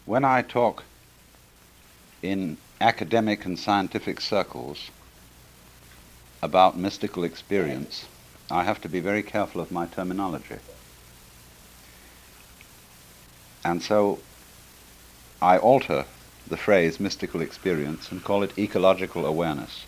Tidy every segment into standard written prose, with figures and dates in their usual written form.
When I talk in academic and scientific circles about mystical experience, I have to be very careful of my terminology. And so I alter the phrase mystical experience and call it ecological awareness,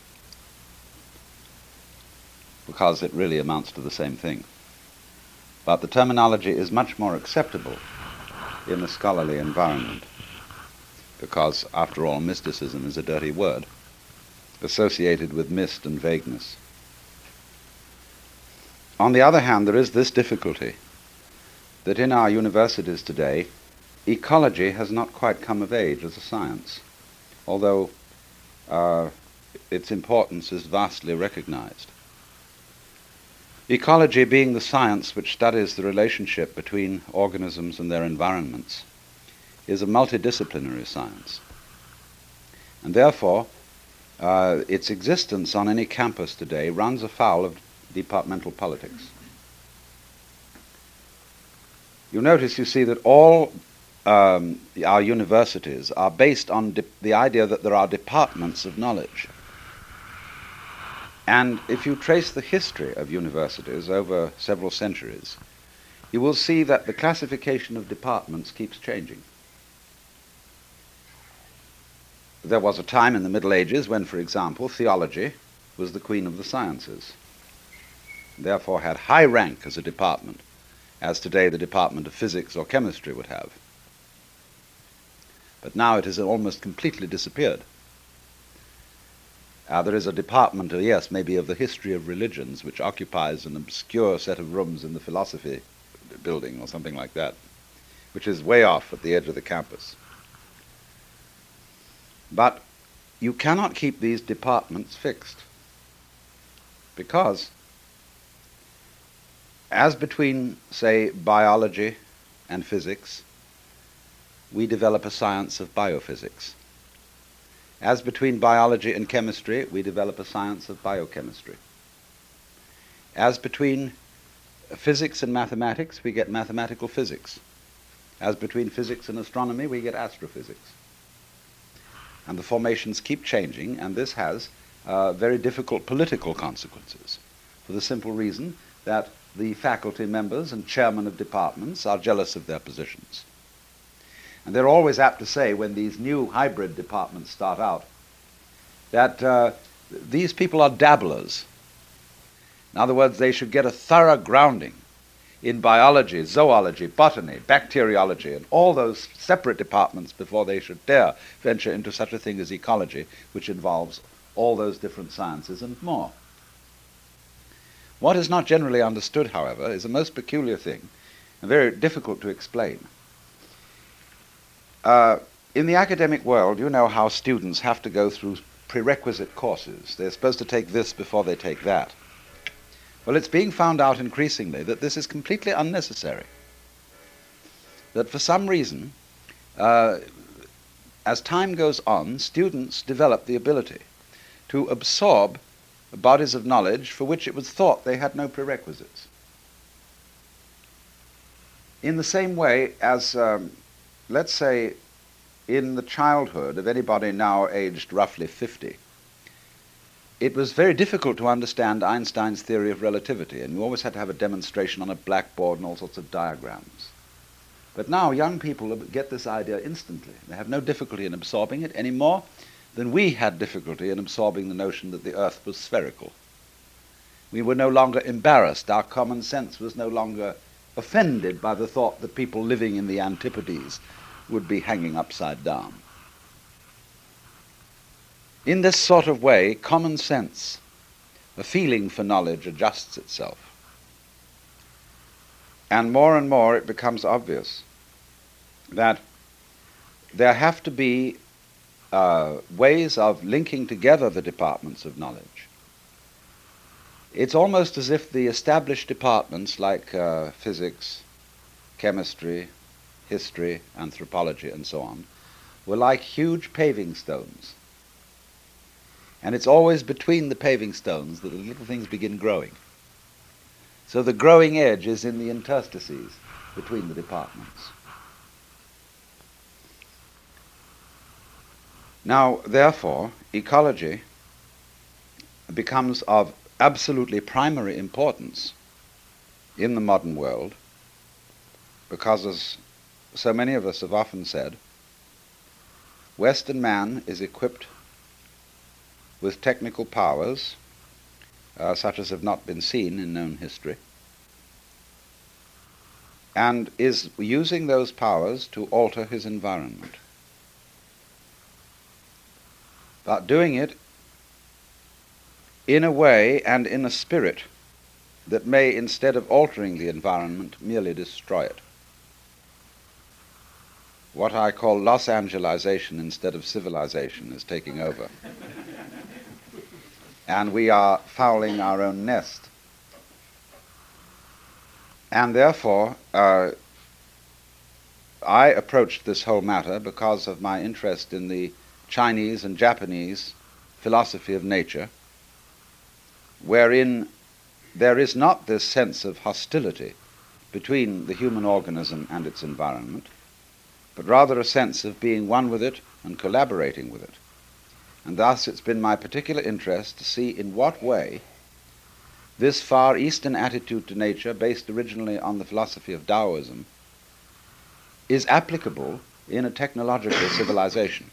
because it really amounts to the same thing. But the terminology is much more acceptable in the scholarly environment, because, after all, mysticism is a dirty word, associated with mist and vagueness. On the other hand, there is this difficulty, that in our universities today, ecology has not quite come of age as a science, although its importance is vastly recognized. Ecology, being the science which studies the relationship between organisms and their environments, is a multidisciplinary science. And therefore, its existence on any campus today runs afoul of departmental politics. You notice, you see, that all our universities are based on the idea that there are departments of knowledge. And if you trace the history of universities over several centuries, you will see that the classification of departments keeps changing. There was a time in the Middle Ages when, for example, theology was the queen of the sciences, therefore had high rank as a department, as today the Department of Physics or Chemistry would have. But now it has almost completely disappeared. There is a department, yes, maybe of the history of religions, which occupies an obscure set of rooms in the philosophy building or something like that, which is way off at the edge of the campus. But you cannot keep these departments fixed, because as between, say, biology and physics, we develop a science of biophysics. As between biology and chemistry, we develop a science of biochemistry. As between physics and mathematics, we get mathematical physics. As between physics and astronomy, we get astrophysics. And the formations keep changing, and this has very difficult political consequences, for the simple reason that the faculty members and chairmen of departments are jealous of their positions. And they're always apt to say, when these new hybrid departments start out, that these people are dabblers. In other words, they should get a thorough grounding in biology, zoology, botany, bacteriology, and all those separate departments before they should dare venture into such a thing as ecology, which involves all those different sciences and more. What is not generally understood, however, is a most peculiar thing, and very difficult to explain. In the academic world, you know how students have to go through prerequisite courses. They're supposed to take this before they take that. Well, it's being found out increasingly that this is completely unnecessary. That for some reason, as time goes on, students develop the ability to absorb bodies of knowledge for which it was thought they had no prerequisites. In the same way as let's say, in the childhood of anybody now aged roughly 50, it was very difficult to understand Einstein's theory of relativity, and you always had to have a demonstration on a blackboard and all sorts of diagrams. But now young people get this idea instantly. They have no difficulty in absorbing it any more than we had difficulty in absorbing the notion that the earth was spherical. We were no longer embarrassed. Our common sense was no longer offended by the thought that people living in the antipodes would be hanging upside down. In this sort of way, common sense, a feeling for knowledge, adjusts itself. And more it becomes obvious that there have to be ways of linking together the departments of knowledge. It's almost as if the established departments like physics, chemistry, history, anthropology, and so on, were like huge paving stones. And it's always between the paving stones that the little things begin growing. So the growing edge is in the interstices between the departments. Now, therefore, ecology becomes of absolutely primary importance in the modern world because, as so many of us have often said, Western man is equipped with technical powers such as have not been seen in known history, and is using those powers to alter his environment, but doing it in a way and in a spirit that may, instead of altering the environment, merely destroy it. What I call Los Angelization instead of civilization is taking over. And we are fouling our own nest. And therefore, I approached this whole matter because of my interest in the Chinese and Japanese philosophy of nature, wherein there is not this sense of hostility between the human organism and its environment, but rather a sense of being one with it and collaborating with it. And thus it's been my particular interest to see in what way this Far Eastern attitude to nature, based originally on the philosophy of Taoism, is applicable in a technological civilization.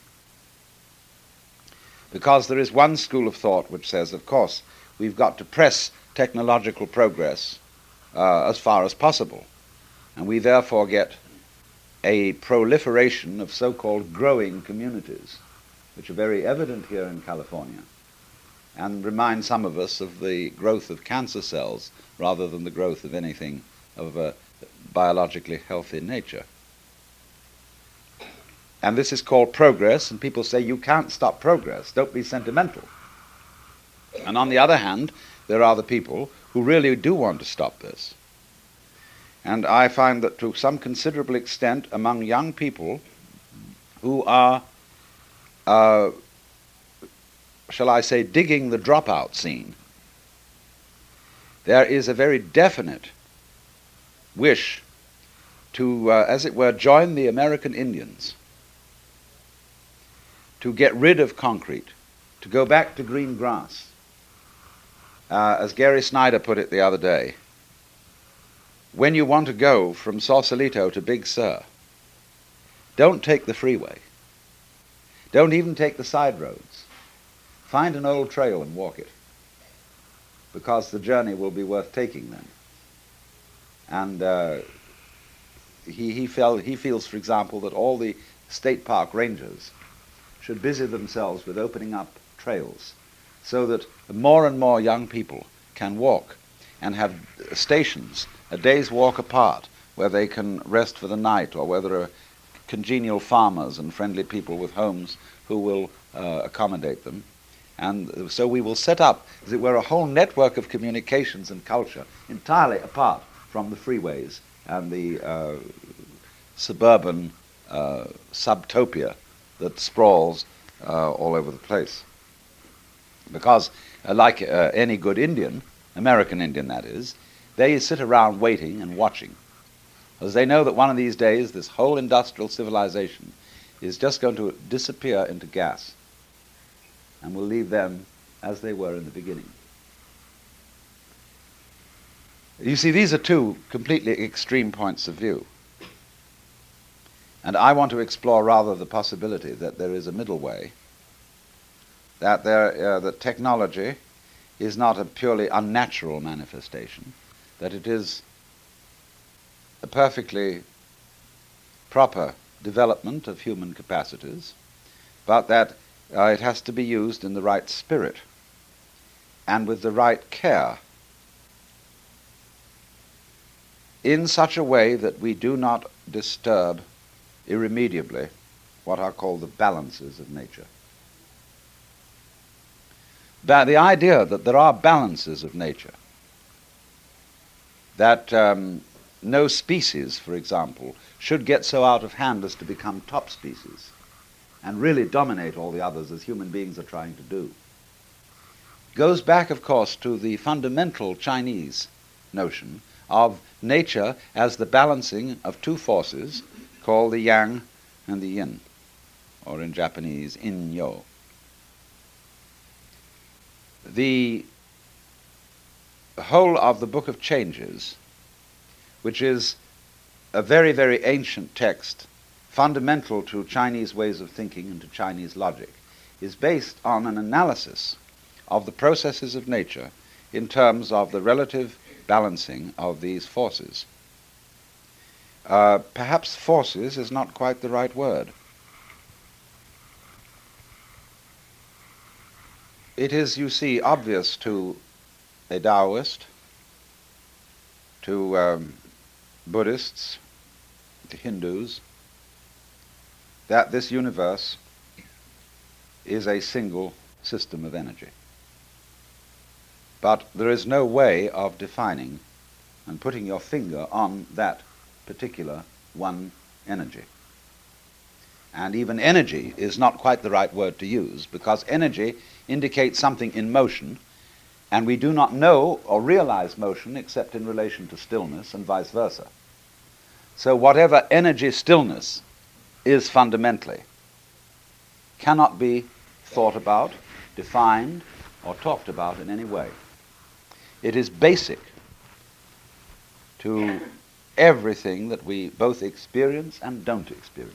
Because there is one school of thought which says, of course, we've got to press technological progress as far as possible, and we therefore get a proliferation of so-called growing communities, which are very evident here in California, and remind some of us of the growth of cancer cells rather than the growth of anything of a biologically healthy nature. And this is called progress, and people say, you can't stop progress, don't be sentimental. And on the other hand, there are the people who really do want to stop this. And I find that to some considerable extent among young people who are, shall I say, digging the dropout scene, there is a very definite wish to, as it were, join the American Indians, to get rid of concrete, to go back to green grass. As Gary Snyder put it the other day, when you want to go from Sausalito to Big Sur, don't take the freeway. Don't even take the side roads. Find an old trail and walk it, because the journey will be worth taking then. And he feels, for example, that all the state park rangers should busy themselves with opening up trails so that more and more young people can walk and have stations, a day's walk apart, where they can rest for the night, or where there are congenial farmers and friendly people with homes who will accommodate them. And so we will set up, as it were, a whole network of communications and culture entirely apart from the freeways and the suburban subtopia that sprawls all over the place. Because, like any good Indian, American Indian that is, they sit around waiting and watching, as they know that one of these days this whole industrial civilization is just going to disappear into gas and will leave them as they were in the beginning. You see, these are two completely extreme points of view. And I want to explore rather the possibility that there is a middle way, that that technology is not a purely unnatural manifestation, that it is a perfectly proper development of human capacities, but that it has to be used in the right spirit and with the right care, in such a way that we do not disturb irremediably what are called the balances of nature. The idea that there are balances of nature, that no species, for example, should get so out of hand as to become top species and really dominate all the others, as human beings are trying to do, goes back, of course, to the fundamental Chinese notion of nature as the balancing of two forces called the yang and the yin. or in Japanese, in-yo. The whole of the Book of Changes, which is a very, very ancient text, fundamental to Chinese ways of thinking and to Chinese logic, is based on an analysis of the processes of nature in terms of the relative balancing of these forces. Perhaps forces is not quite the right word. It is, you see, obvious to a Taoist, to Buddhists, to Hindus, that this universe is a single system of energy. But there is no way of defining and putting your finger on that particular one energy. And even energy is not quite the right word to use, because energy indicates something in motion, and we do not know or realize motion except in relation to stillness and vice versa. So whatever energy stillness is fundamentally cannot be thought about, defined, or talked about in any way. It is basic to everything that we both experience and don't experience.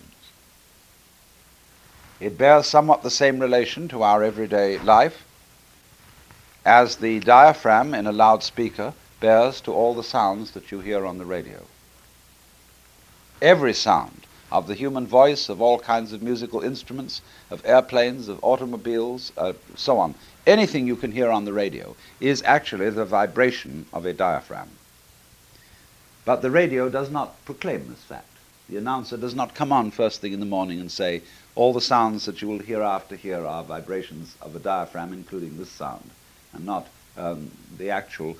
It bears somewhat the same relation to our everyday life as the diaphragm in a loudspeaker bears to all the sounds that you hear on the radio. Every sound of the human voice, of all kinds of musical instruments, of airplanes, of automobiles, so on, anything you can hear on the radio is actually the vibration of a diaphragm. But the radio does not proclaim this fact. The announcer does not come on first thing in the morning and say, all the sounds that you will hear after here are vibrations of a diaphragm, including this sound, and not the actual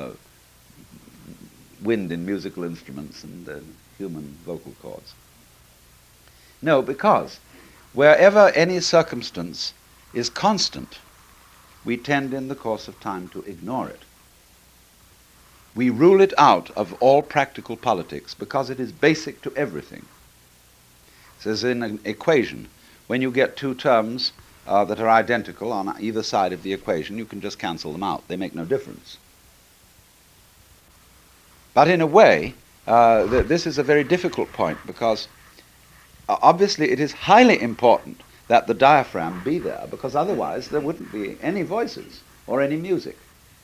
wind in musical instruments and human vocal cords. No, because wherever any circumstance is constant, we tend in the course of time to ignore it. We rule it out of all practical politics because it is basic to everything. So as in an equation, when you get two terms that are identical on either side of the equation, you can just cancel them out. They make no difference. But in a way, this is a very difficult point because obviously it is highly important that the diaphragm be there, because otherwise there wouldn't be any voices or any music.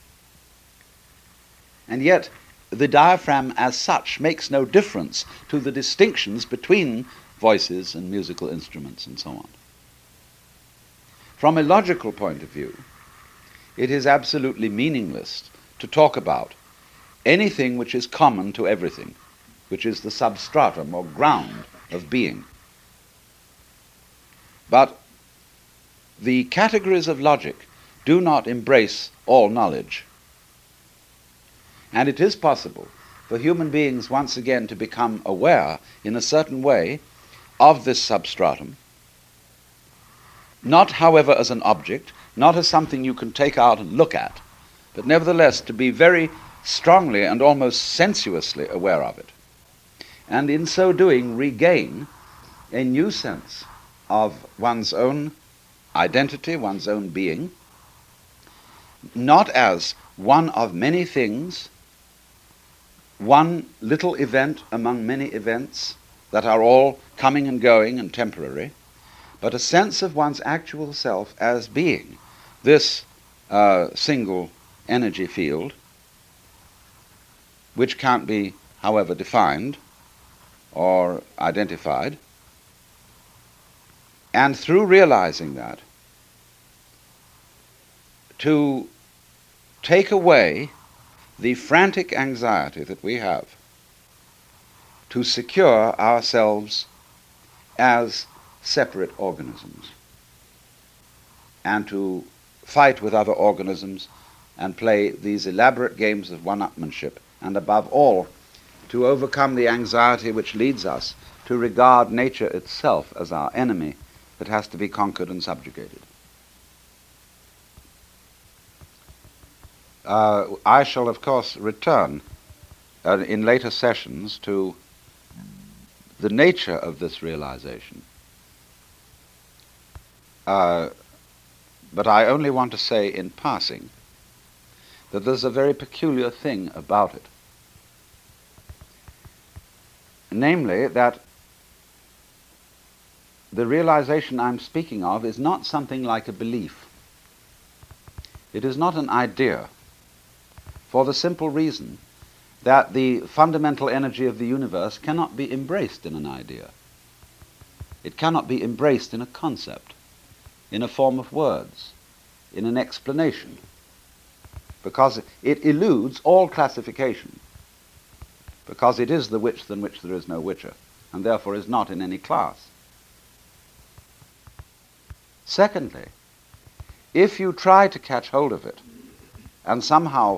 And yet the diaphragm as such makes no difference to the distinctions between voices and musical instruments and so on. From a logical point of view, it is absolutely meaningless to talk about anything which is common to everything, which is the substratum or ground of being. But the categories of logic do not embrace all knowledge. And it is possible for human beings once again to become aware in a certain way of this substratum, not, however, as an object, not as something you can take out and look at, but nevertheless to be very strongly and almost sensuously aware of it, and in so doing regain a new sense of one's own identity, one's own being, not as one of many things, one little event among many events that are all coming and going and temporary, but a sense of one's actual self as being this single energy field, which can't be, however, defined or identified. And through realizing that, to take away the frantic anxiety that we have to secure ourselves as separate organisms and to fight with other organisms and play these elaborate games of one-upmanship, and above all, to overcome the anxiety which leads us to regard nature itself as our enemy that has to be conquered and subjugated. I shall, of course, return in later sessions to the nature of this realization But I only want to say in passing that there's a very peculiar thing about it. Namely, that the realization I'm speaking of is not something like a belief. It is not an idea, for the simple reason that the fundamental energy of the universe cannot be embraced in an idea. It cannot be embraced in a concept, in a form of words, in an explanation, because it eludes all classification, because it is the which than which there is no whicher, and therefore is not in any class. Secondly, if you try to catch hold of it and somehow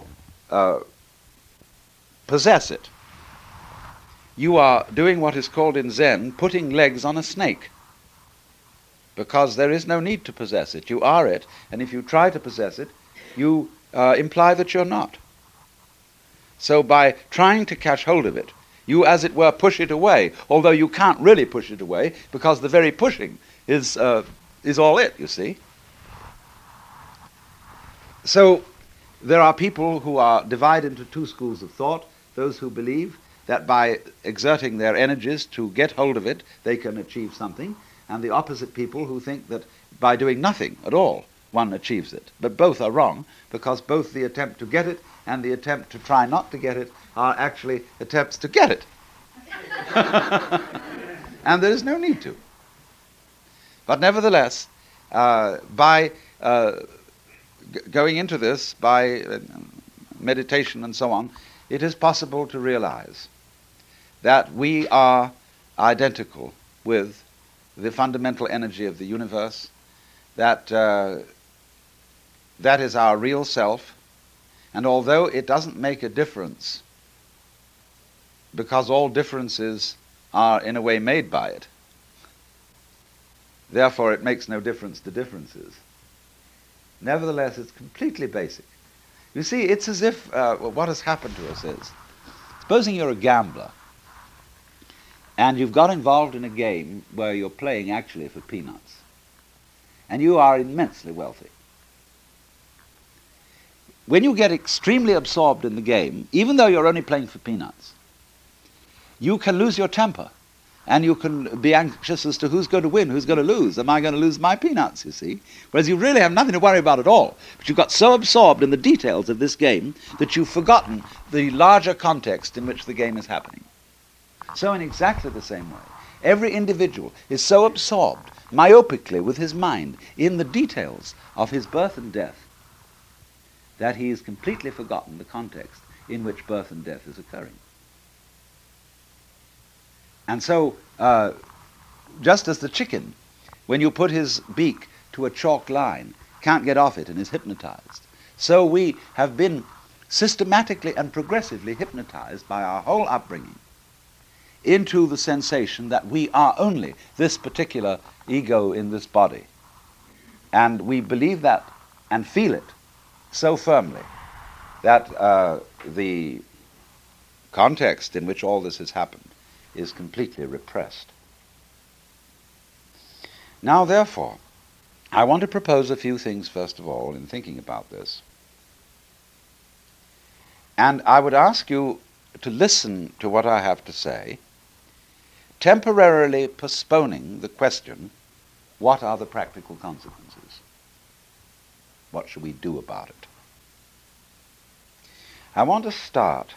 possess it, you are doing what is called in Zen putting legs on a snake, because there is no need to possess it. You are it, and if you try to possess it, you imply that you're not. So by trying to catch hold of it, you, as it were, push it away, although you can't really push it away, because the very pushing is all it, you see. So there are people who are divided into two schools of thought: those who believe that by exerting their energies to get hold of it, they can achieve something, and the opposite people who think that by doing nothing at all, one achieves it. But both are wrong, because both the attempt to get it and the attempt to try not to get it are actually attempts to get it. And there is no need to. But nevertheless, by going into this, by meditation and so on, it is possible to realize that we are identical with the fundamental energy of the universe, that that is our real self, and although it doesn't make a difference, because all differences are in a way made by it, therefore it makes no difference to differences, nevertheless it's completely basic. You see, it's as if what has happened to us is, supposing you're a gambler, and you've got involved in a game where you're playing actually for peanuts, and you are immensely wealthy. When you get extremely absorbed in the game, even though you're only playing for peanuts, you can lose your temper, and you can be anxious as to who's going to win, who's going to lose. Am I going to lose my peanuts, you see? Whereas you really have nothing to worry about at all. But you've got so absorbed in the details of this game that you've forgotten the larger context in which the game is happening. So in exactly the same way, every individual is so absorbed myopically with his mind in the details of his birth and death that he has completely forgotten the context in which birth and death is occurring. And so, just as the chicken, when you put his beak to a chalk line, can't get off it and is hypnotized, so we have been systematically and progressively hypnotized by our whole upbringing into the sensation that we are only this particular ego in this body. And we believe that and feel it so firmly that the context in which all this has happened is completely repressed. Now, therefore, I want to propose a few things, first of all, in thinking about this. And I would ask you to listen to what I have to say, temporarily postponing the question, what are the practical consequences? What should we do about it? I want to start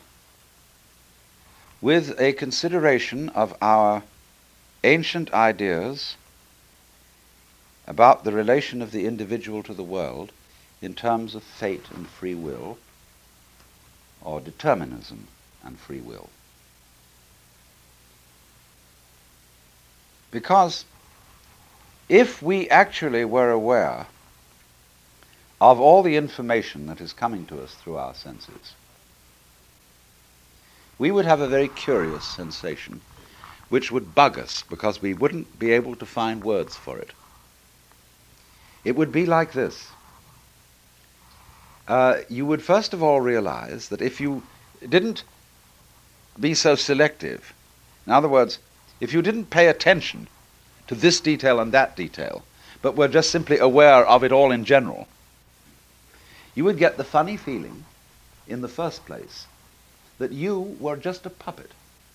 with a consideration of our ancient ideas about the relation of the individual to the world in terms of fate and free will, or determinism and free will. Because if we actually were aware of all the information that is coming to us through our senses, we would have a very curious sensation which would bug us because we wouldn't be able to find words for it. It would be like this. You would first of all realize that if you didn't be so selective, in other words, if you didn't pay attention to this detail and that detail, but were just simply aware of it all in general, you would get the funny feeling, in the first place, that you were just a puppet.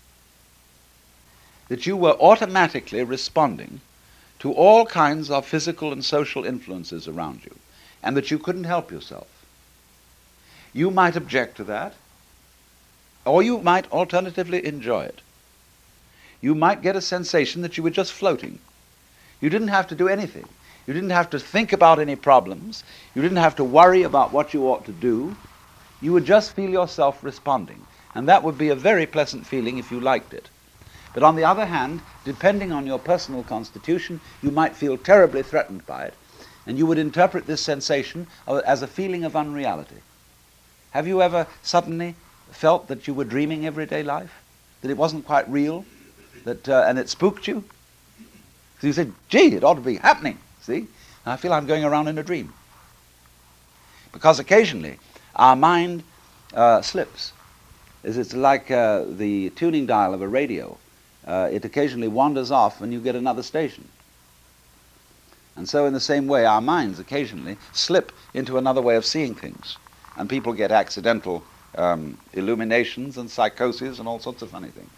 That you were automatically responding to all kinds of physical and social influences around you, and that you couldn't help yourself. You might object to that, or you might alternatively enjoy it. You might get a sensation that you were just floating. You didn't have to do anything. You didn't have to think about any problems. You didn't have to worry about what you ought to do. You would just feel yourself responding. And that would be a very pleasant feeling if you liked it. But on the other hand, depending on your personal constitution, you might feel terribly threatened by it. And you would interpret this sensation as a feeling of unreality. Have you ever suddenly felt that you were dreaming everyday life? That it wasn't quite real? And it spooked you? So you said, gee, it ought to be happening, see? And I feel I'm going around in a dream. Because occasionally our mind slips. It's like the tuning dial of a radio. It occasionally wanders off and you get another station. And so in the same way, our minds occasionally slip into another way of seeing things. And people get accidental illuminations and psychoses and all sorts of funny things.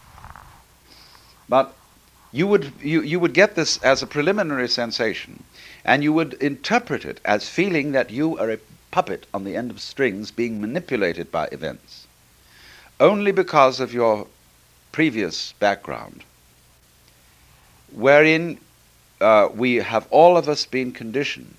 But you would get this as a preliminary sensation, and you would interpret it as feeling that you are a puppet on the end of strings being manipulated by events, only because of your previous background, wherein we have all of us been conditioned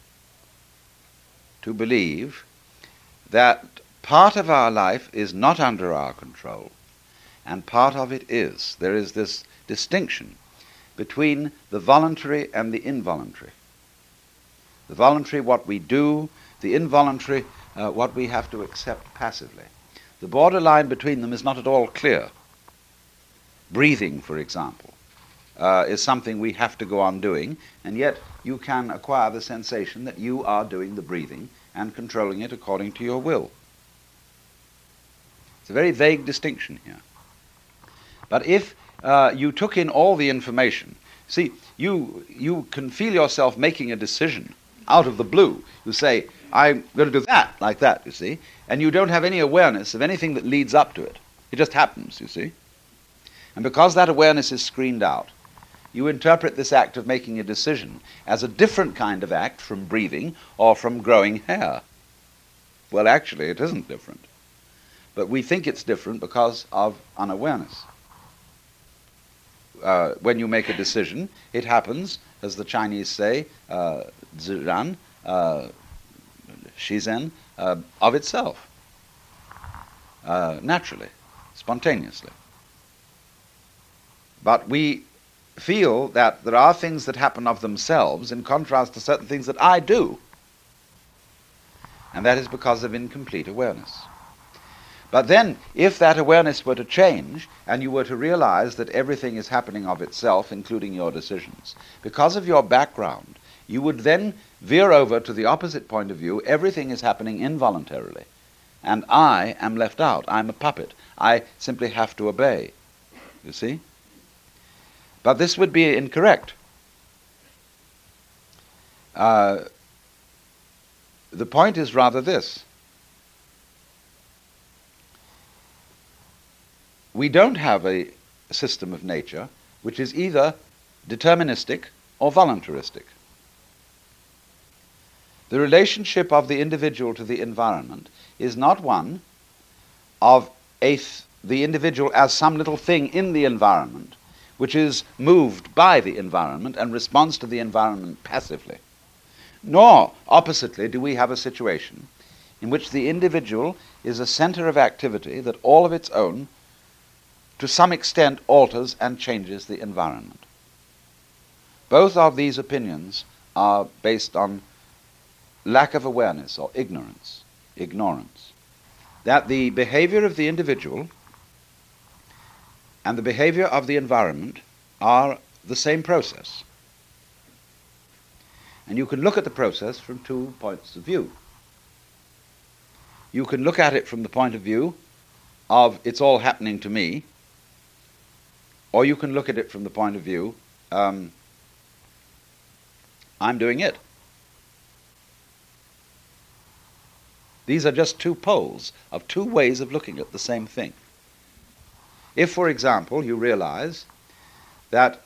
to believe that part of our life is not under our control, and part of it is. There is this distinction between the voluntary and the involuntary. The voluntary, what we do; the involuntary, what we have to accept passively. The borderline between them is not at all clear. Breathing, for example, is something we have to go on doing, and yet you can acquire the sensation that you are doing the breathing and controlling it according to your will. It's a very vague distinction here. But if you took in all the information, see, you can feel yourself making a decision out of the blue. You say, I'm going to do that, like that, you see, and you don't have any awareness of anything that leads up to it. It just happens, you see. And because that awareness is screened out, you interpret this act of making a decision as a different kind of act from breathing or from growing hair. Well, actually, it isn't different. But we think it's different because of unawareness. When you make a decision, it happens, as the Chinese say, ziran, shizen, of itself, naturally, spontaneously. But we feel that there are things that happen of themselves in contrast to certain things that I do. And that is because of incomplete awareness. But then, if that awareness were to change, and you were to realize that everything is happening of itself, including your decisions, because of your background, you would then veer over to the opposite point of view. Everything is happening involuntarily, and I am left out. I'm a puppet. I simply have to obey. You see? But this would be incorrect. The point is rather this. We don't have a system of nature which is either deterministic or voluntaristic. The relationship of the individual to the environment is not one of the individual as some little thing in the environment which is moved by the environment and responds to the environment passively. Nor, oppositely, do we have a situation in which the individual is a center of activity that all of its own to some extent alters and changes the environment. Both of these opinions are based on lack of awareness or ignorance. That the behavior of the individual and the behavior of the environment are the same process. And you can look at the process from 2 points of view. You can look at it from the point of view of it's all happening to me, or you can look at it from the point of view I'm doing it. These are just two poles of two ways of looking at the same thing. If, for example, you realize that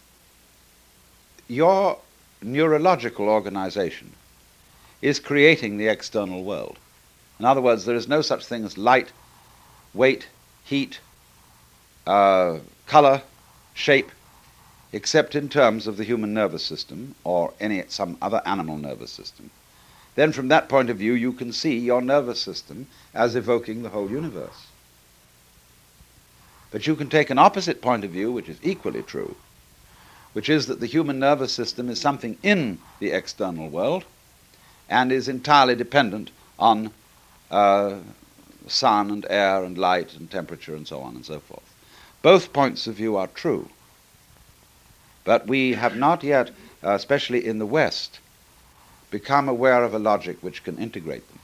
your neurological organization is creating the external world. In other words, there is no such thing as light, weight, heat, color, shape, except in terms of the human nervous system or some other animal nervous system. Then from that point of view, you can see your nervous system as evoking the whole universe. But you can take an opposite point of view, which is equally true, which is that the human nervous system is something in the external world and is entirely dependent on sun and air and light and temperature and so on and so forth. Both points of view are true. But we have not yet, especially in the West, become aware of a logic which can integrate them.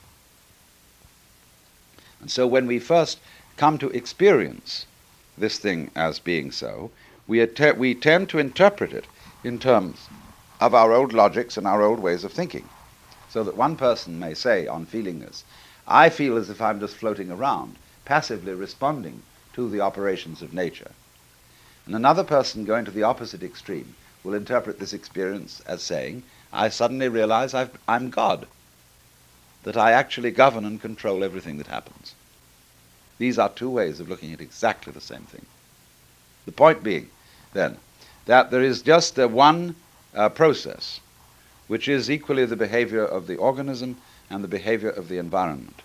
And so when we first come to experience this thing as being so, we tend to interpret it in terms of our old logics and our old ways of thinking. So that one person may say, on feeling this, I feel as if I'm just floating around, passively responding to the operations of nature. And another person going to the opposite extreme will interpret this experience as saying, I suddenly realize I'm God, that I actually govern and control everything that happens. These are two ways of looking at exactly the same thing. The point being, then, that there is just one process, which is equally the behavior of the organism and the behavior of the environment.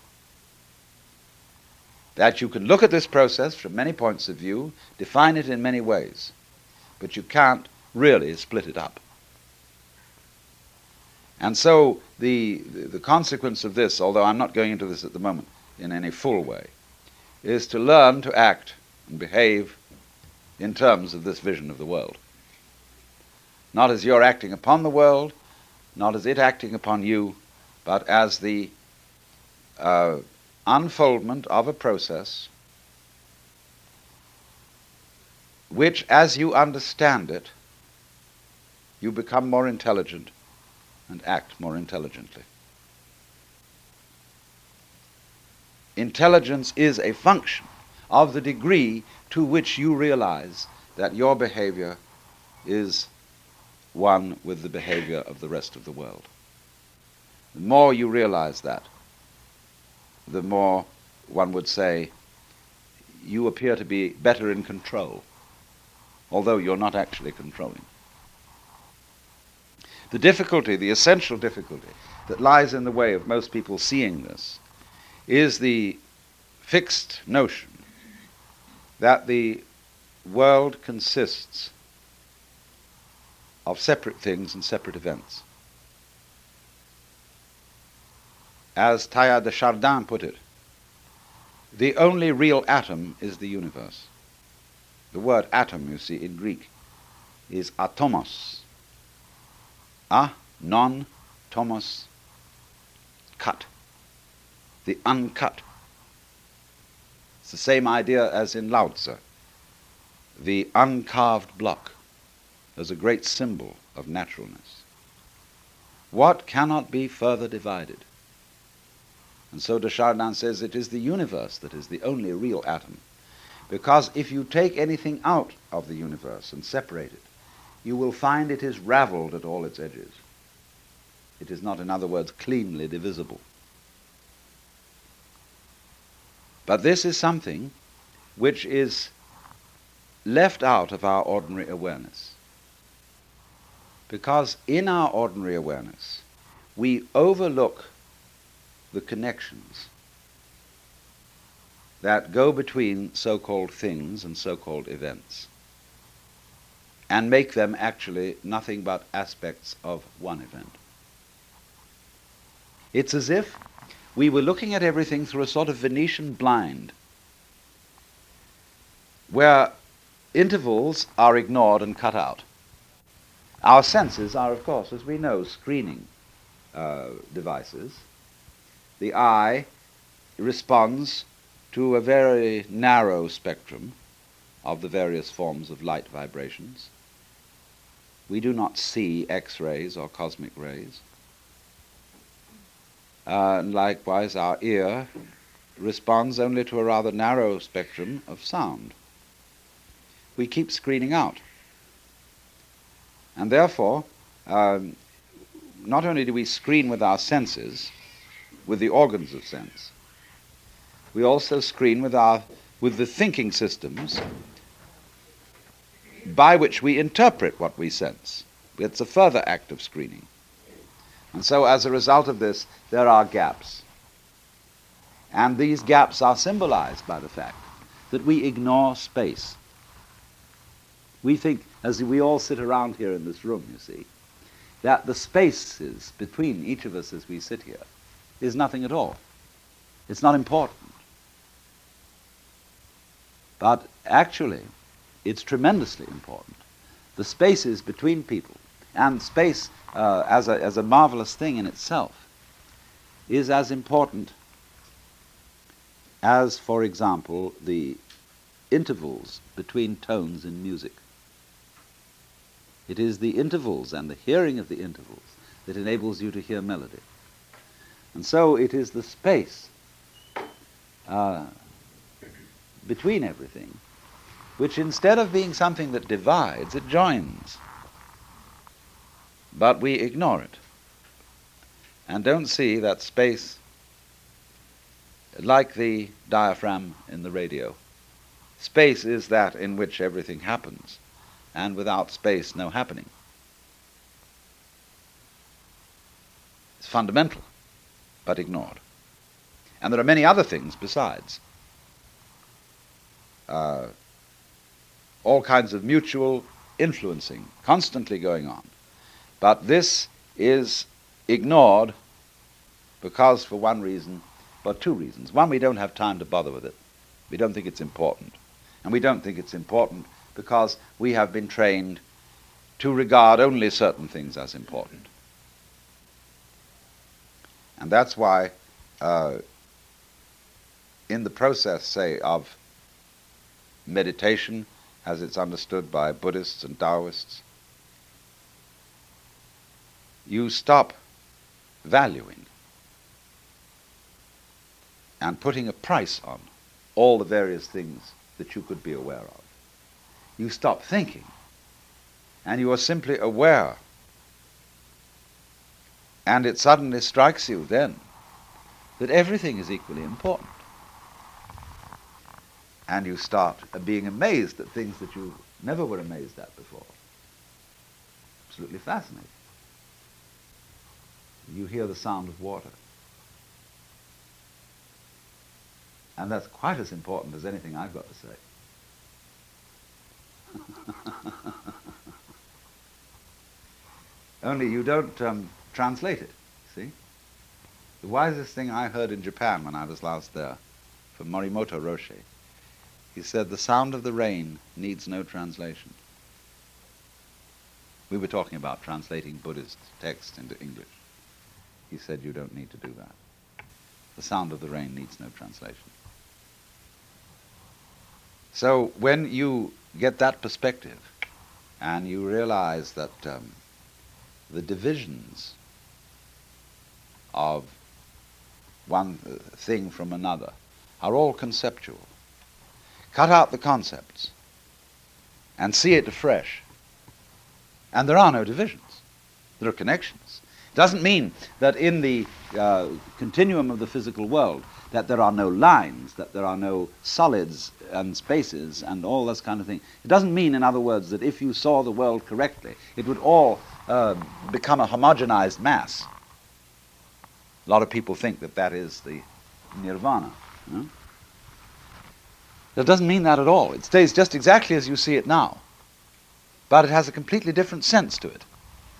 That you can look at this process from many points of view, define it in many ways, but you can't really split it up. And so the consequence of this, although I'm not going into this at the moment in any full way, is to learn to act and behave in terms of this vision of the world. Not as you're acting upon the world, not as it acting upon you, but as the unfoldment of a process which, as you understand it, you become more intelligent and act more intelligently. Intelligence is a function of the degree to which you realize that your behavior is one with the behavior of the rest of the world. The more you realize that, the more, one would say, you appear to be better in control, although you're not actually controlling. The difficulty, the essential difficulty that lies in the way of most people seeing this is the fixed notion that the world consists of separate things and separate events. As Teilhard de Chardin put it, the only real atom is the universe. The word atom, you see, in Greek, is atomos. Non, tomos, cut. The uncut. It's the same idea as in Lao Tzu, the uncarved block, as a great symbol of naturalness. What cannot be further divided? And so de Chardin says it is the universe that is the only real atom. Because if you take anything out of the universe and separate it, you will find it is raveled at all its edges. It is not, in other words, cleanly divisible. But this is something which is left out of our ordinary awareness. Because in our ordinary awareness, we overlook the connections that go between so-called things and so-called events, and make them actually nothing but aspects of one event. It's as if we were looking at everything through a sort of Venetian blind, where intervals are ignored and cut out. Our senses are, of course, as we know, screening devices. The eye responds to a very narrow spectrum of the various forms of light vibrations. We do not see X-rays or cosmic rays. And likewise, our ear responds only to a rather narrow spectrum of sound. We keep screening out. And therefore, not only do we screen with our senses, with the organs of sense, we also screen with the thinking systems by which we interpret what we sense. It's a further act of screening. And so as a result of this, there are gaps. And these gaps are symbolized by the fact that we ignore space. We think, as we all sit around here in this room, you see, that the spaces between each of us as we sit here is nothing at all. It's not important. But actually, it's tremendously important. The spaces between people, and space as a marvelous thing in itself, is as important as, for example, the intervals between tones in music. It is the intervals and the hearing of the intervals that enables you to hear melody. And so it is the space between everything which, instead of being something that divides, it joins. But we ignore it and don't see that space, like the diaphragm in the radio, space is that in which everything happens, and without space, no happening. It's fundamental, but ignored. And there are many other things besides. All kinds of mutual influencing constantly going on. But this is ignored because, for one reason, or two reasons. One, we don't have time to bother with it. We don't think it's important. And we don't think it's important because we have been trained to regard only certain things as important. And that's why in the process, say, of meditation, as it's understood by Buddhists and Taoists, you stop valuing and putting a price on all the various things that you could be aware of. You stop thinking, and you are simply aware. And it suddenly strikes you then that everything is equally important. And you start being amazed at things that you never were amazed at before. Absolutely fascinating. You hear the sound of water. And that's quite as important as anything I've got to say. Only you don't translate it, see? The wisest thing I heard in Japan when I was last there, from Morimoto Roshi, he said, the sound of the rain needs no translation. We were talking about translating Buddhist texts into English. He said, you don't need to do that. The sound of the rain needs no translation. So when you get that perspective and you realize that the divisions of one thing from another are all conceptual, cut out the concepts and see it afresh, and there are no divisions. There are connections. It doesn't mean that in the continuum of the physical world that there are no lines, that there are no solids and spaces and all this kind of thing. It doesn't mean, in other words, that if you saw the world correctly, it would all become a homogenized mass. A lot of people think that that is the nirvana. You know? That doesn't mean that at all. It stays just exactly as you see it now, but it has a completely different sense to it,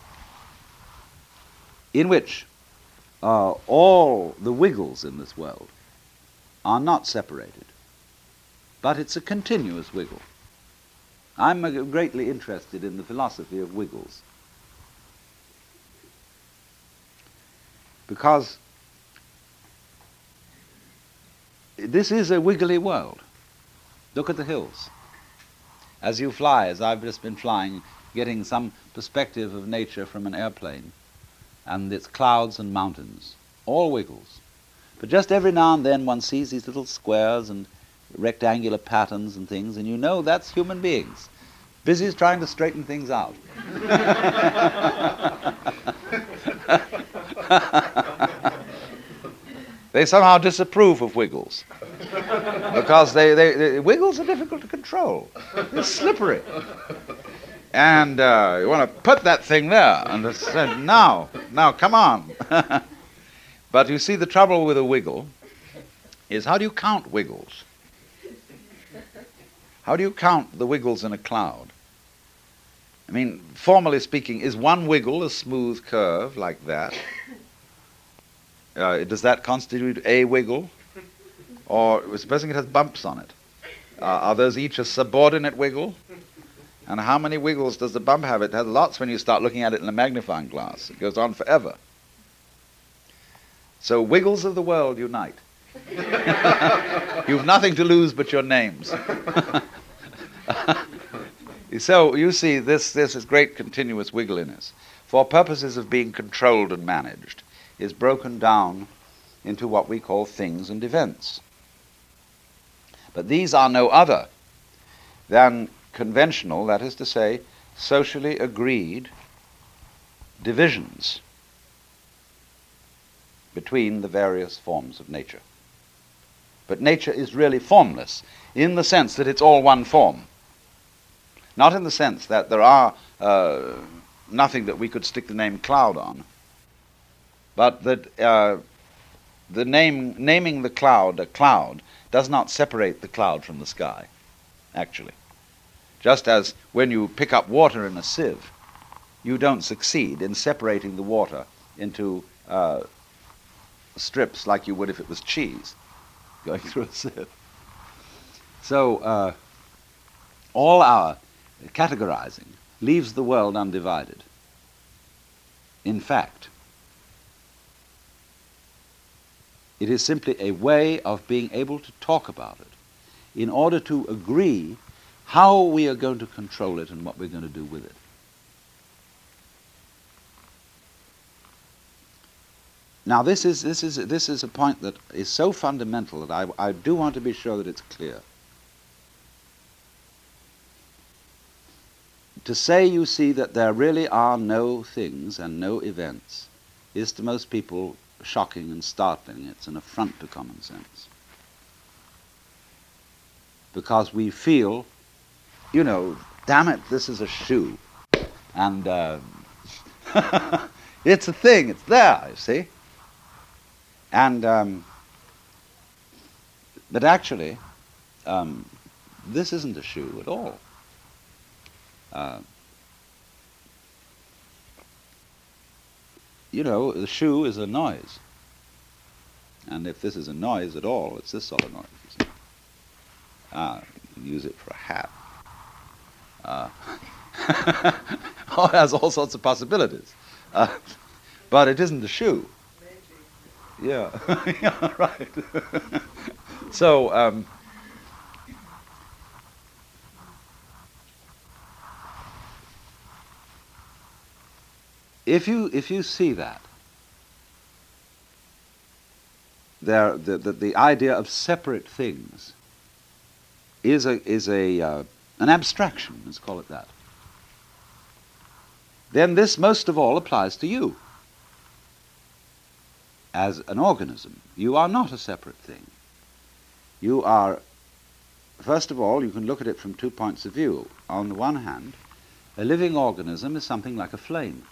in which all the wiggles in this world are not separated, but it's a continuous wiggle. I'm greatly interested in the philosophy of wiggles, because this is a wiggly world. Look at the hills. As you fly, as I've just been flying getting some perspective of nature from an airplane, and it's clouds and mountains, all wiggles. But just every now and then one sees these little squares and rectangular patterns and things, and you know that's human beings, busy trying to straighten things out. They somehow disapprove of wiggles, because wiggles are difficult to control. They're slippery. And you want to put that thing there, and it's said, now, come on. But you see, the trouble with a wiggle is, how do you count wiggles? How do you count the wiggles in a cloud? I mean, formally speaking, is one wiggle a smooth curve like that? Does that constitute a wiggle? Or supposing it has bumps on it, are those each a subordinate wiggle? And how many wiggles does the bump have? It has lots when you start looking at it in a magnifying glass. It goes on forever. So wiggles of the world unite. You've nothing to lose but your names. So you see, this is great continuous wiggliness, for purposes of being controlled and managed, is broken down into what we call things and events. But these are no other than conventional, that is to say, socially agreed divisions between the various forms of nature. But nature is really formless, in the sense that it's all one form. Not in the sense that there are nothing that we could stick the name cloud on, but that the naming the cloud a cloud does not separate the cloud from the sky, actually. Just as when you pick up water in a sieve, you don't succeed in separating the water into strips like you would if it was cheese going through a sieve. So all our categorizing leaves the world undivided. In fact, it is simply a way of being able to talk about it in order to agree how we are going to control it and what we're going to do with it. Now this is a point that is so fundamental that I do want to be sure that it's clear. To say, you see, that there really are no things and no events is to most people shocking and startling. It's an affront to common sense. Because we feel, you know, damn it, this is a shoe. And it's a thing, it's there, you see. And, but actually, this isn't a shoe at all. You know, the shoe is a noise. And if this is a noise at all, it's this sort of noise. You see. You can use it for a hat. It has all sorts of possibilities. But it isn't a shoe. Yeah, yeah, right. So, if you see that, the idea of separate things is an abstraction, let's call it that, then this most of all applies to you. As an organism, you are not a separate thing. You are, first of all, you can look at it from 2 points of view. On the one hand, a living organism is something like a flame.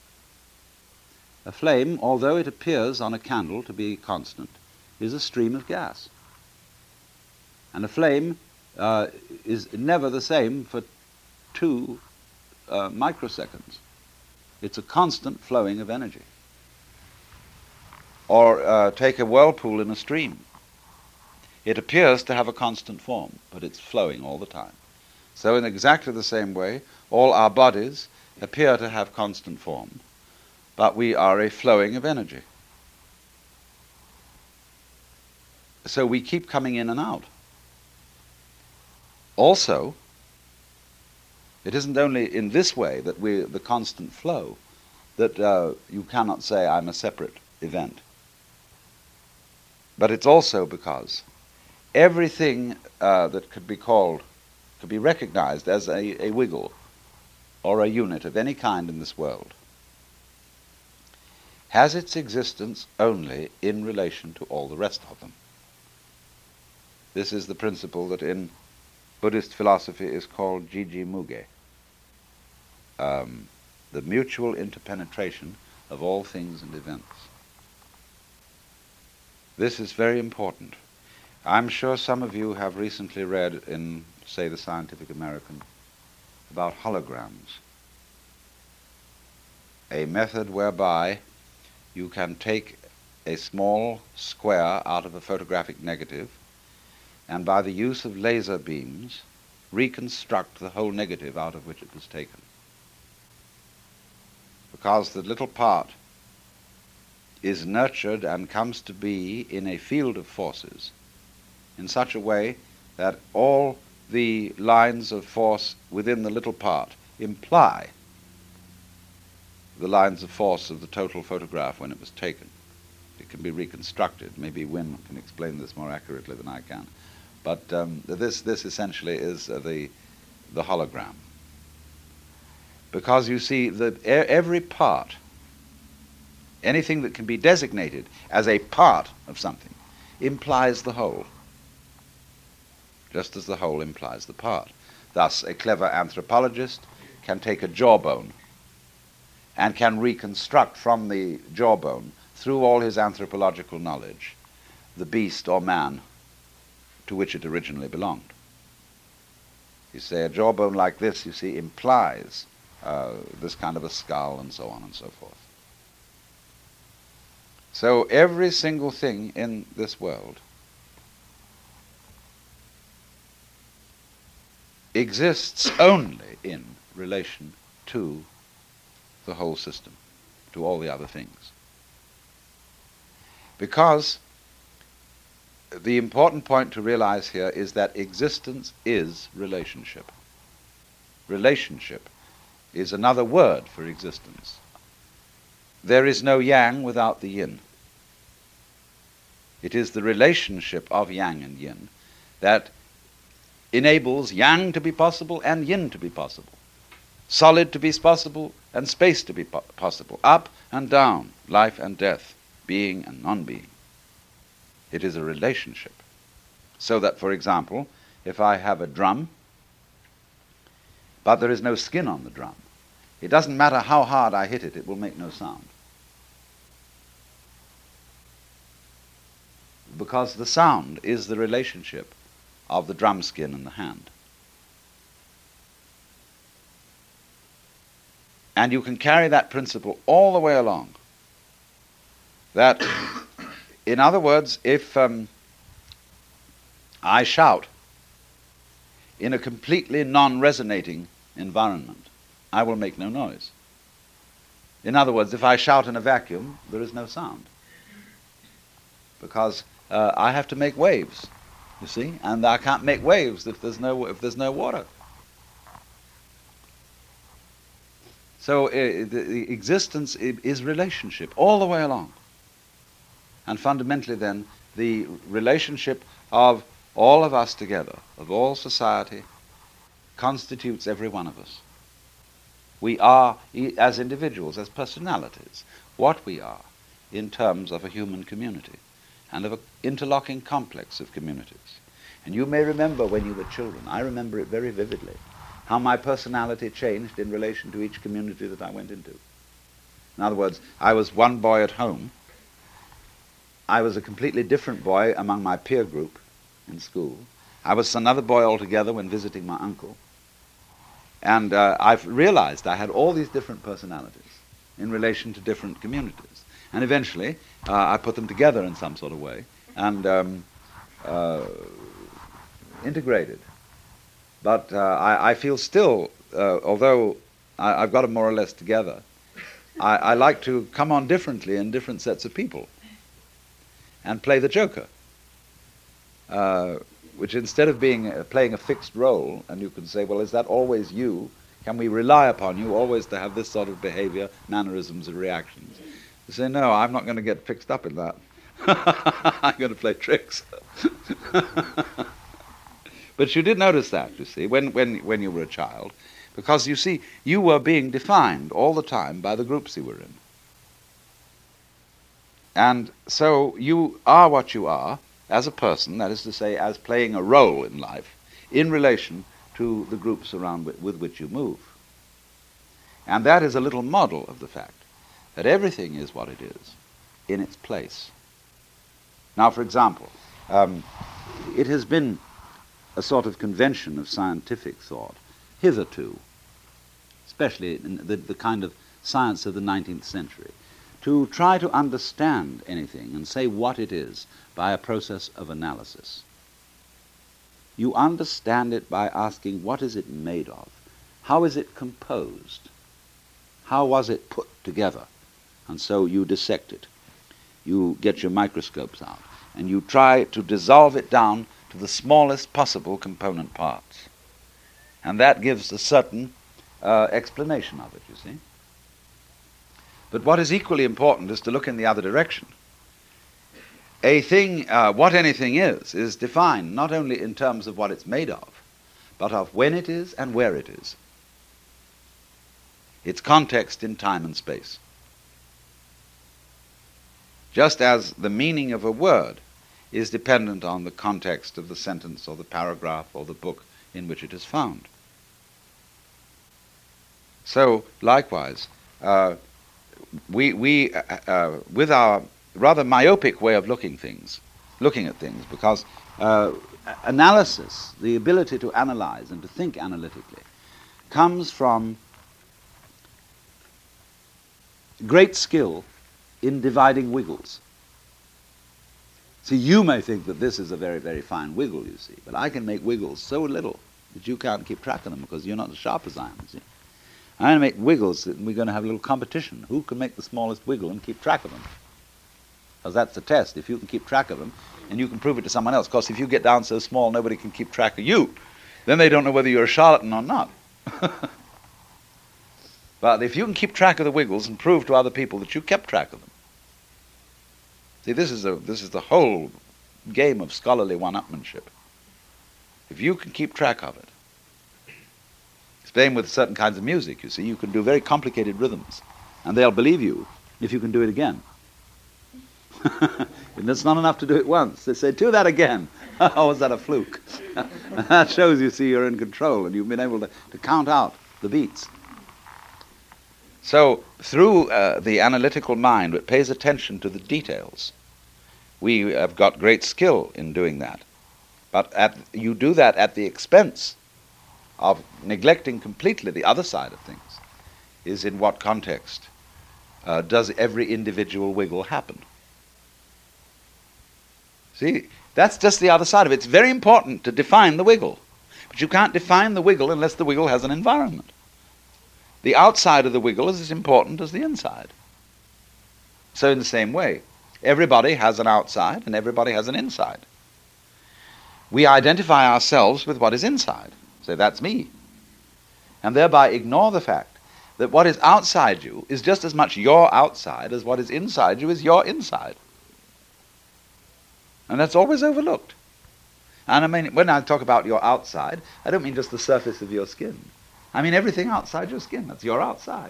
A flame, although it appears on a candle to be constant, is a stream of gas. And a flame is never the same for 2 microseconds. It's a constant flowing of energy. Or take a whirlpool in a stream. It appears to have a constant form, but it's flowing all the time. So in exactly the same way, all our bodies appear to have constant form, but we are a flowing of energy. So we keep coming in and out. Also, It isn't only in this way that the constant flow, that you cannot say I'm a separate event. But it's also because everything that could be recognized as a wiggle or a unit of any kind in this world has its existence only in relation to all the rest of them. This is the principle that in Buddhist philosophy is called Jiji Muge, the mutual interpenetration of all things and events. This is very important. I'm sure some of you have recently read in, say, the Scientific American about holograms, a method whereby you can take a small square out of a photographic negative and by the use of laser beams reconstruct the whole negative out of which it was taken. Because the little part is nurtured and comes to be in a field of forces in such a way that all the lines of force within the little part imply the lines of force of the total photograph when it was taken. It can be reconstructed. Maybe Wim can explain this more accurately than I can. But this essentially is the hologram. Because you see that every part, anything that can be designated as a part of something, implies the whole, just as the whole implies the part. Thus, a clever anthropologist can take a jawbone and can reconstruct from the jawbone, through all his anthropological knowledge, the beast or man to which it originally belonged. You say a jawbone like this, you see, implies this kind of a skull and so on and so forth. So every single thing in this world exists only in relation to the whole system, to all the other things. Because the important point to realize here is that existence is relationship. Relationship is another word for existence. There is no yang without the yin. It is the relationship of yang and yin that enables yang to be possible and yin to be possible, solid to be possible and space to be possible, up and down, life and death, being and non-being. It is a relationship. So that, for example, if I have a drum, but there is no skin on the drum, it doesn't matter how hard I hit it, it will make no sound. Because the sound is the relationship of the drum skin and the hand. And you can carry that principle all the way along. That, in other words, if I shout in a completely non-resonating environment, I will make no noise. In other words, if I shout in a vacuum, there is no sound. Because I have to make waves, you see, and I can't make waves if there's no water. So the existence is relationship all the way along. And fundamentally then, the relationship of all of us together, of all society, constitutes every one of us. We are, as individuals, as personalities, what we are in terms of a human community and of an interlocking complex of communities. And you may remember when you were children, I remember it very vividly, how my personality changed in relation to each community that I went into. In other words, I was one boy at home. I was a completely different boy among my peer group in school. I was another boy altogether when visiting my uncle. And I've realized I had all these different personalities in relation to different communities. And eventually, I put them together in some sort of way and integrated. But I feel still, although I've got them more or less together, I like to come on differently in different sets of people and play the joker, which instead of playing a fixed role, and you can say, well, is that always you? Can we rely upon you always to have this sort of behavior, mannerisms, and reactions? You say, no, I'm not going to get fixed up in that. I'm going to play tricks. But you did notice that, you see, when you were a child, because, you see, you were being defined all the time by the groups you were in. And so you are what you are as a person, that is to say, as playing a role in life in relation to the groups around with which you move. And that is a little model of the fact that everything is what it is in its place. Now, for example, it has been a sort of convention of scientific thought hitherto, especially in the kind of science of the 19th century, to try to understand anything and say what it is by a process of analysis. You understand it by asking, what is it made of? How is it composed? How was it put together? And so you dissect it. You get your microscopes out, and you try to dissolve it down to the smallest possible component parts. And that gives a certain explanation of it, you see. But what is equally important is to look in the other direction. A thing, what anything is defined not only in terms of what it's made of, but of when it is and where it is. Its context in time and space. Just as the meaning of a word is dependent on the context of the sentence or the paragraph or the book in which it is found. So, likewise, we with our rather myopic way of looking at things, because analysis, the ability to analyze and to think analytically, comes from great skill in dividing wiggles. See, you may think that this is a very, very fine wiggle, you see, but I can make wiggles so little that you can't keep track of them because you're not as sharp as I am, see. I'm going to make wiggles, and we're going to have a little competition. Who can make the smallest wiggle and keep track of them? Because that's the test. If you can keep track of them, and you can prove it to someone else, because if you get down so small nobody can keep track of you, then they don't know whether you're a charlatan or not. But if you can keep track of the wiggles and prove to other people that you kept track of them, see, this is the whole game of scholarly one-upmanship. If you can keep track of it, same with certain kinds of music, you see, you can do very complicated rhythms, and they'll believe you if you can do it again. And it's not enough to do it once. They say, do that again. Oh, was that a fluke? That shows, you see, you're in control, and you've been able to count out the beats. So, through the analytical mind that pays attention to the details, we have got great skill in doing that. But you do that at the expense of neglecting completely the other side of things, is in what context does every individual wiggle happen. See, that's just the other side of it. It's very important to define the wiggle, but you can't define the wiggle unless the wiggle has an environment. The outside of the wiggle is as important as the inside. So in the same way, everybody has an outside and everybody has an inside. We identify ourselves with what is inside. Say, that's me. And thereby ignore the fact that what is outside you is just as much your outside as what is inside you is your inside. And that's always overlooked. And I mean, when I talk about your outside, I don't mean just the surface of your skin. I mean everything outside your skin. That's your outside.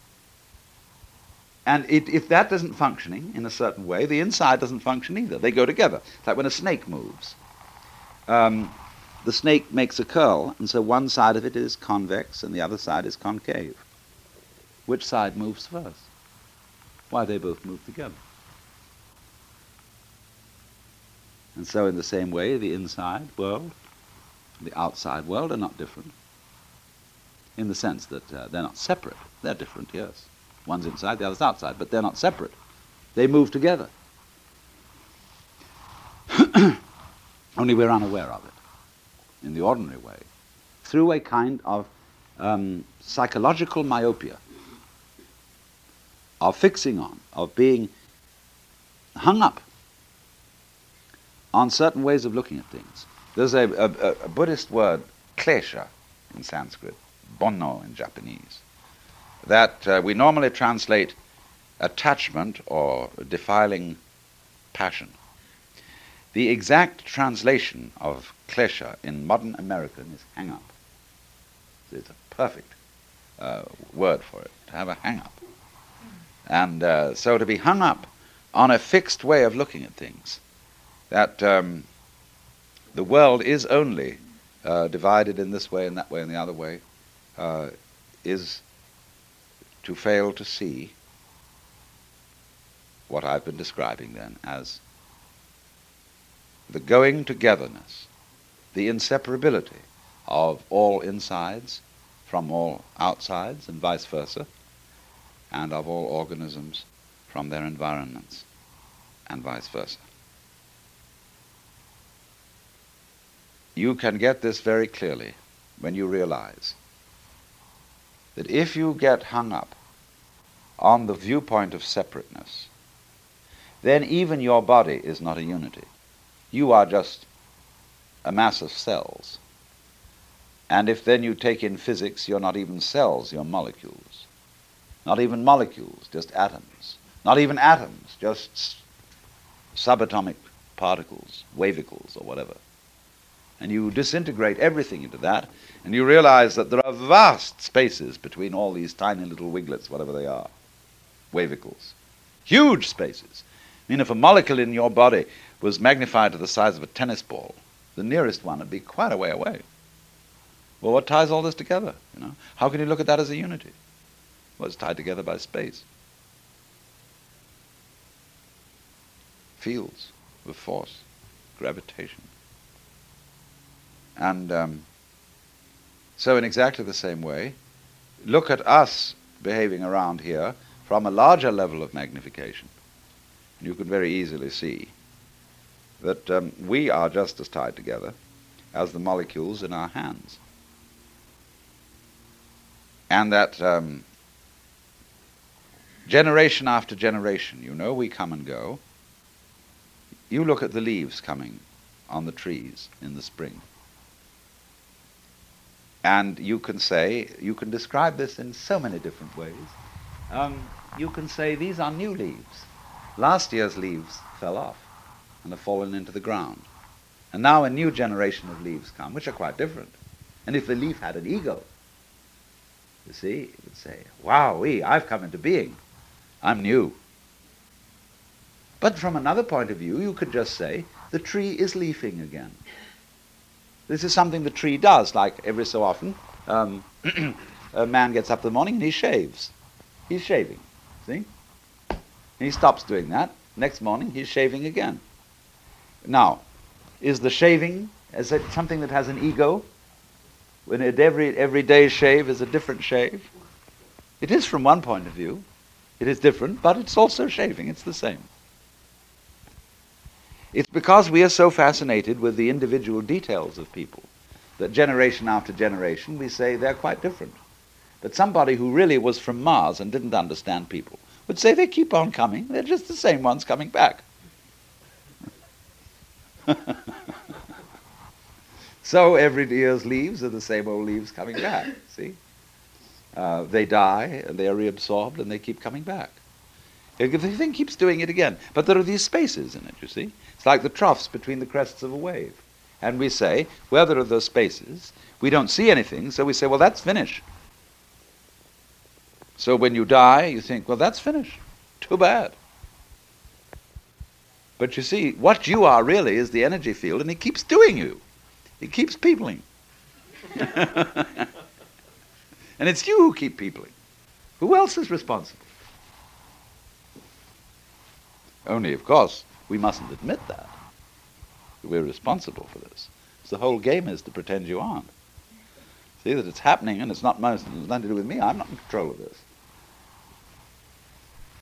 And if that isn't functioning in a certain way, the inside doesn't function either. They go together. It's like when a snake moves. The snake makes a curl, and so one side of it is convex and the other side is concave. Which side moves first? Why, they both move together. And so in the same way, the inside world and the outside world are not different, in the sense that they're not separate. They're different, yes. One's inside, the other's outside, but they're not separate. They move together. Only we're unaware of it, in the ordinary way, through a kind of psychological myopia, of fixing on, of being hung up on certain ways of looking at things. There's a Buddhist word, klesha, in Sanskrit, bonno in Japanese, that we normally translate attachment or defiling passion. The exact translation of klesha in modern American is hang up. It's a perfect word for it, to have a hang up. And so to be hung up on a fixed way of looking at things, that the world is only divided in this way and that way and the other way, is to fail to see what I've been describing then as the going togetherness, the inseparability of all insides from all outsides and vice versa, and of all organisms from their environments and vice versa. You can get this very clearly when you realize that if you get hung up on the viewpoint of separateness, then even your body is not a unity. You are just a mass of cells. And if then you take in physics, you're not even cells, you're molecules. Not even molecules, just atoms. Not even atoms, just subatomic particles, wavicles, or whatever. And you disintegrate everything into that, and you realize that there are vast spaces between all these tiny little wiglets, whatever they are, wavicles. Huge spaces. I mean, if a molecule in your body was magnified to the size of a tennis ball, the nearest one would be quite a way away. Well, what ties all this together? How can you look at that as a unity? Well, it's tied together by space. Fields with force, gravitation. And so in exactly the same way, look at us behaving around here from a larger level of magnification. And you can very easily see that we are just as tied together as the molecules in our hands. And that generation after generation, we come and go. You look at the leaves coming on the trees in the spring. And you can describe this in so many different ways. You can say these are new leaves. Last year's leaves fell off and have fallen into the ground. And now a new generation of leaves come, which are quite different. And if the leaf had an ego, you see, it would say, wow-wee, I've come into being. I'm new. But from another point of view, you could just say, the tree is leafing again. This is something the tree does, like every so often. A man gets up in the morning and he shaves. He's shaving, see? And he stops doing that. Next morning, he's shaving again. Now, is the shaving, is it something that has an ego? When every day's shave is a different shave? It is from one point of view. It is different, but it's also shaving. It's the same. It's because we are so fascinated with the individual details of people that generation after generation we say they're quite different. But somebody who really was from Mars and didn't understand people would say they keep on coming. They're just the same ones coming back. So every year's leaves are the same old leaves coming back, see? They die, and they are reabsorbed, and they keep coming back. The thing keeps doing it again. But there are these spaces in it, you see? It's like the troughs between the crests of a wave. And we say, where there are those spaces, we don't see anything, so we say, well, that's finished. So when you die, you think, well, that's finished. Too bad. But you see, what you are really is the energy field, and it keeps doing you. It keeps peopling. And it's you who keep peopling. Who else is responsible? Only, of course, we mustn't admit that. We're responsible for this. So the whole game is to pretend you aren't. See that it's happening and it's not nothing to do with me. I'm not in control of this.